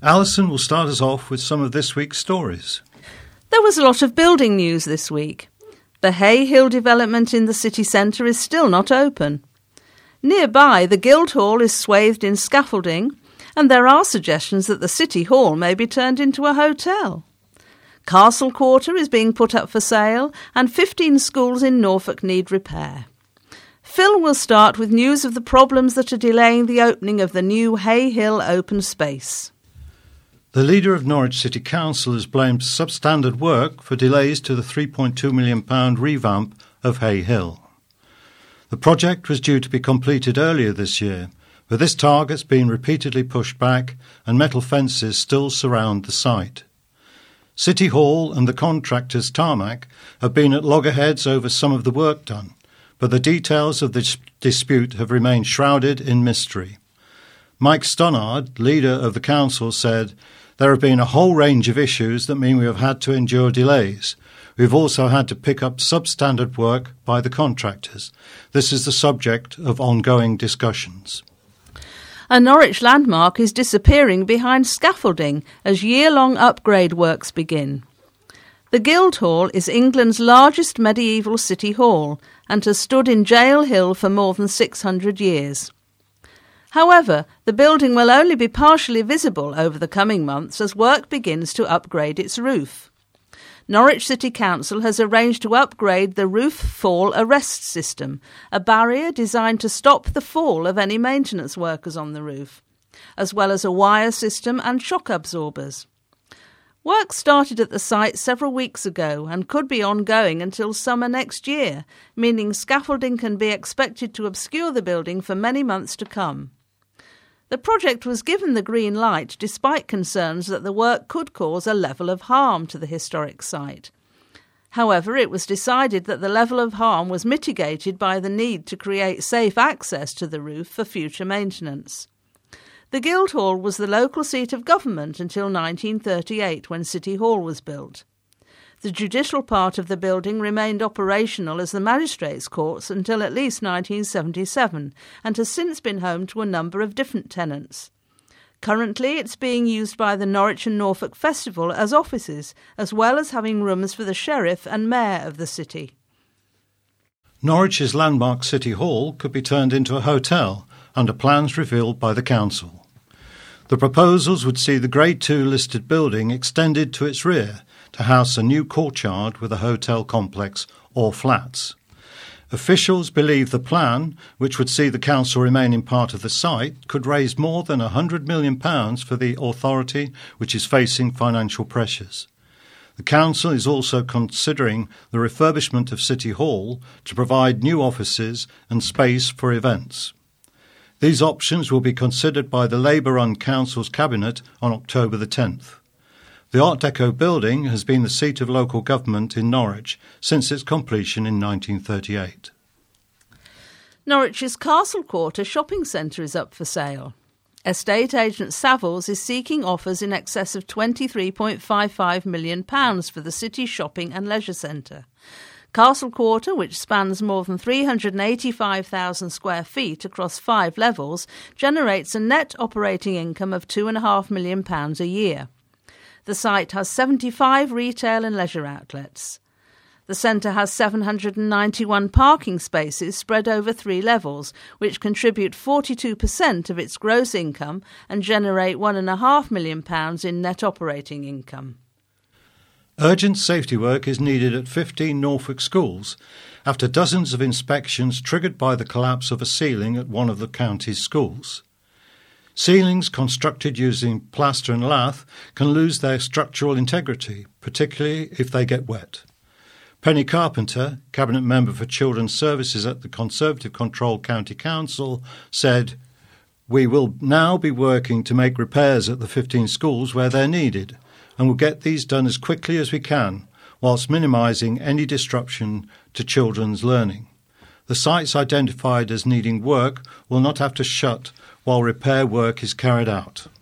Alison will start us off with some of this week's stories. There was a lot of building news this week. The Hay Hill development in the city centre is still not open. Nearby, the Guildhall is swathed in scaffolding, and there are suggestions that the City Hall may be turned into a hotel. Castle Quarter is being put up for sale, and 15 schools in Norfolk need repair. Phil will start with news of the problems that are delaying the opening of the new Hay Hill open space. The leader of Norwich City Council has blamed substandard work for delays to the £3.2 million revamp of Hay Hill. The project was due to be completed earlier this year, but this target's been repeatedly pushed back and metal fences still surround the site. City Hall and the contractor's tarmac have been at loggerheads over some of the work done, but the details of the dispute have remained shrouded in mystery. Mike Stonnard, leader of the council, said, "There have been a whole range of issues that mean we have had to endure delays. We've also had to pick up substandard work by the contractors. This is the subject of ongoing discussions." A Norwich landmark is disappearing behind scaffolding as year-long upgrade works begin. The Guildhall is England's largest medieval city hall and has stood in Jail Hill for more than 600 years. However, the building will only be partially visible over the coming months as work begins to upgrade its roof. Norwich City Council has arranged to upgrade the roof fall arrest system, a barrier designed to stop the fall of any maintenance workers on the roof, as well as a wire system and shock absorbers. Work started at the site several weeks ago and could be ongoing until summer next year, meaning scaffolding can be expected to obscure the building for many months to come. The project was given the green light despite concerns that the work could cause a level of harm to the historic site. However, it was decided that the level of harm was mitigated by the need to create safe access to the roof for future maintenance. The Guildhall was the local seat of government until 1938 when City Hall was built. The judicial part of the building remained operational as the magistrates' courts until at least 1977 and has since been home to a number of different tenants. Currently, it's being used by the Norwich and Norfolk Festival as offices, as well as having rooms for the sheriff and mayor of the city. Norwich's landmark City Hall could be turned into a hotel under plans revealed by the council. The proposals would see the Grade 2 listed building extended to its rear to house a new courtyard with a hotel complex or flats. Officials believe the plan, which would see the council remaining part of the site, could raise more than £100 million for the authority, which is facing financial pressures. The council is also considering the refurbishment of City Hall to provide new offices and space for events. These options will be considered by the Labour-run council's cabinet on October the 10th. The Art Deco building has been the seat of local government in Norwich since its completion in 1938. Norwich's Castle Quarter shopping centre is up for sale. Estate agent Savills is seeking offers in excess of £23.55 million for the city's shopping and leisure centre. Castle Quarter, which spans more than 385,000 square feet across 5 levels, generates a net operating income of £2.5 million a year. The site has 75 retail and leisure outlets. The centre has 791 parking spaces spread over 3 levels, which contribute 42% of its gross income and generate £1.5 million in net operating income. Urgent safety work is needed at 15 Norfolk schools after dozens of inspections triggered by the collapse of a ceiling at one of the county's schools. Ceilings constructed using plaster and lath can lose their structural integrity, particularly if they get wet. Penny Carpenter, Cabinet Member for Children's Services at the Conservative-controlled County Council, said, "We will now be working to make repairs at the 15 schools where they're needed, and will get these done as quickly as we can, whilst minimising any disruption to children's learning. The sites identified as needing work will not have to shut while repair work is carried out."